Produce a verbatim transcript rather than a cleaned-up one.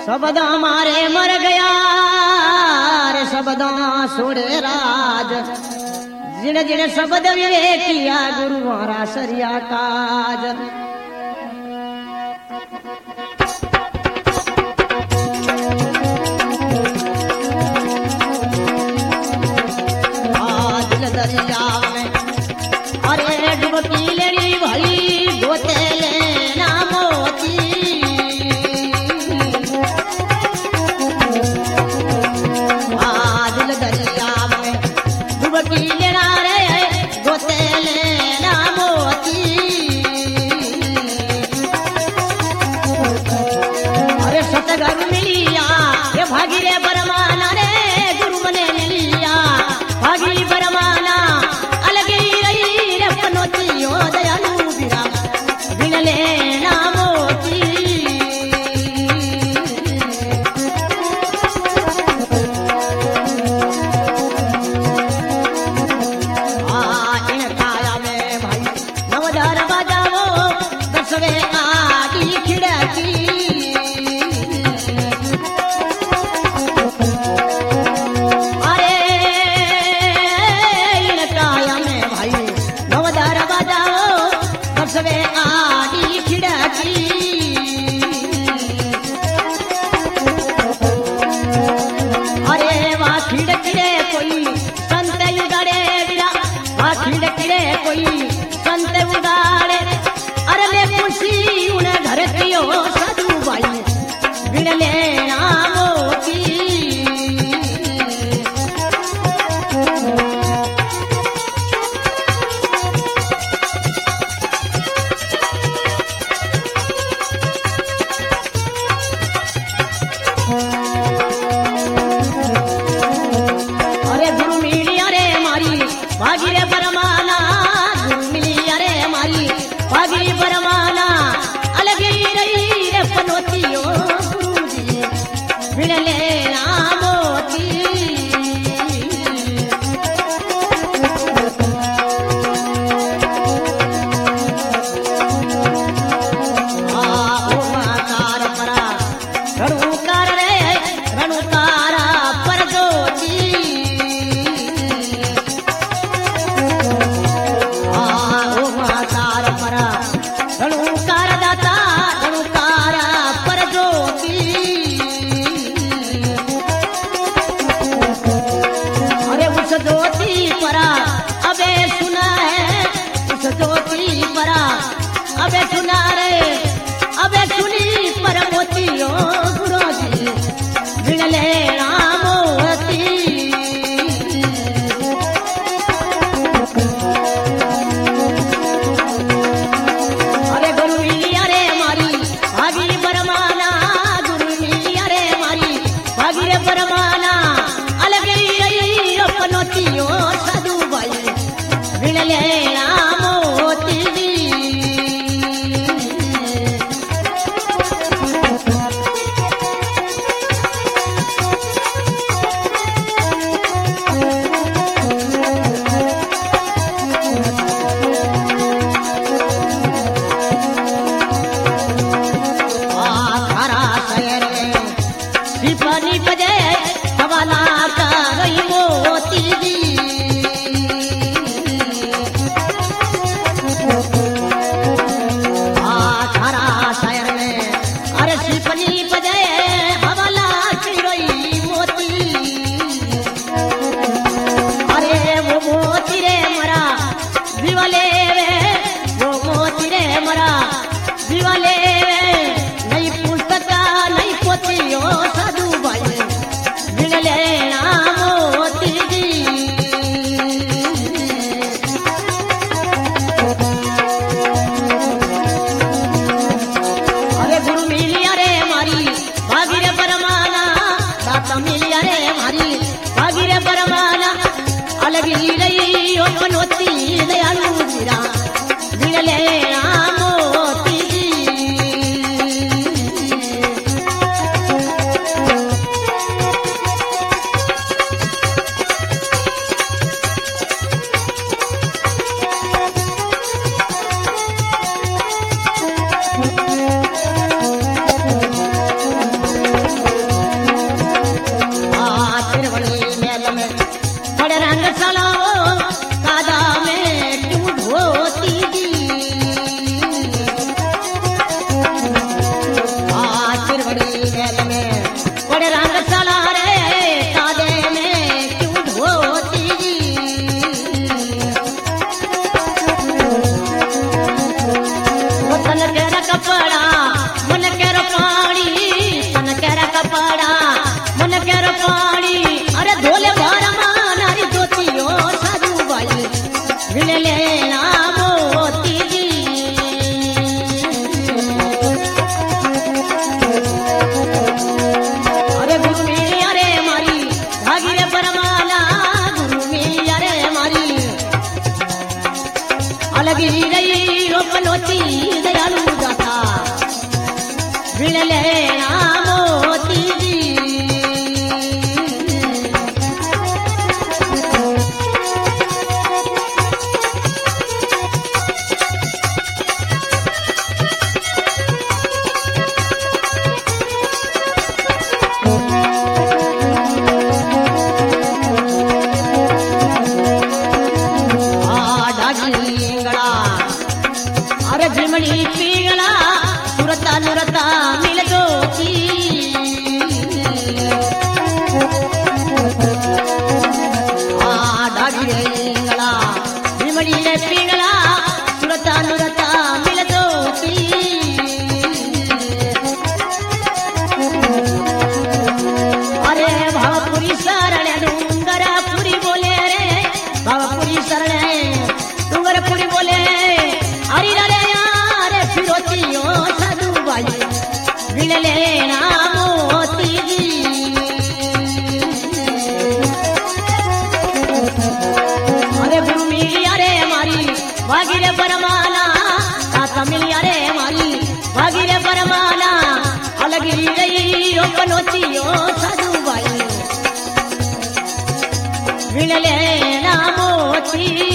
शब्द हमारे मर गया रे शब्द सोड़े राज जिन जिन शब्द विवेक किया गुरु हमारा सरिया काज। आज दरिया में अरे डुबकी लेनी भली गोते लेना मोती आज दरिया में डुबकी लेना रे गोते लेना मोती अरे सतगुरु मिलिया ये भागी रे बरमाना रे गुरु मने मिलिया भागी बरमाना अलगी रही रे पनोती हो दयालु बिरा बिन लेना मोती आ इन काया में भाई नवदार बजाओ दसवे आगी खिड़की अरे इन काया में भाई नवदार बजाओ दसवे आगी खिड़की अरे वाह खिड़किरे कोई संत उगाड़े बिरा वाह खिड़किरे कोई संत उगाड़े अरे ले खुशी उन्हें घर कियो साधु भाई बिन लेना मोती अरे गुरु मिलिया रे मारी भागी रे बरमाना गुरु मिलिया रे मारी भागी बरमाना अलगी रही रे पनोतियो गुरु जी बिन लेना मोती आ ओमकार परा रणुकार रे रणुकार पर ज्योति आ ओमकार परा रणुकार दाता रणुकार पर ज्योति अरे उस ज्योति परा अबे सुना है उस ज्योति परा अबे सुना रे अबे सुनी पर मोतियो गुरु जी बिन लेना मोती अरे गुरु मिलिया रे मारी भागी बरमाना गुरु मिलिया रे मारी भागी रे बरमाना अलगी रही पनोतियो साधु भाई बिन लेना मोती आधारा शहर में सिपाही बजे हवाला का गई मोती दी आधारा शहर में अरे सिपाही बजे हवाला की गई मोती अरे वो मोती रे मरा दिवाले वे वो मोती रे मरा दिवाले वे नहीं पुस्तका नहीं पोतियो साधु भाई बिन लेना मोती जी अरे गुरु मिलिया रे मारी भागी रे बरमाना दाता मिलिया रे मारी भागी रे बरमाना अलगी रही ओ पनोती दयालु जी लेना मोती जी। अरे गुरु मिलिया रे मारी भागी रे परमाना, गुरु मिलिया रे मारी अलगी रही रोपनोती दयालु दाता वीण लेना मोती जी। अरे झिमड़ी पीगला सुरता नुरता मिल दोती, ढागला झिमड़ी ले पीगला सुरता नुरता मिल दोती। अरे भावपुरी शरण डूंगरपुरी बोले रे, भावपुरी शरण डूंगरपुरी बोले हरी रे यारे फिरोतियो साधु भाई वीण लेना मोती जी। अरे गुरु मिलिया रे मारी भागी रे परमाना, ताता मिलिया रे मारी भागी रे परमाना अलगी रही रोपनोतियो साधु भाई वीण लेना मोती।